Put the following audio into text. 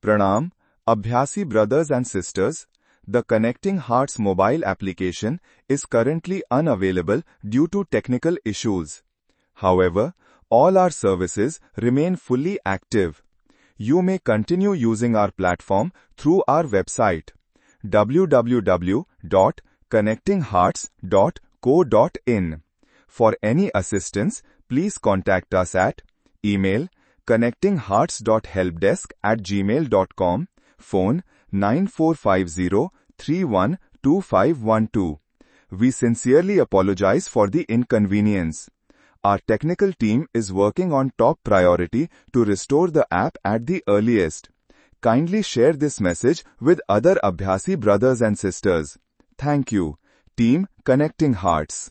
Pranam, Abhyasi brothers and sisters. The Connecting Hearts mobile application is currently unavailable due to technical issues. However, all our services remain fully active. You may continue using our platform through our website www.connectinghearts.co.in. For any assistance, please contact us at email connectinghearts.helpdesk@gmail.com, phone 9450312512. We sincerely apologize for the inconvenience. Our technical team is working on top priority to restore the app at the earliest. Kindly share this message with other Abhyasi brothers and sisters. Thank you. Team Connecting Hearts.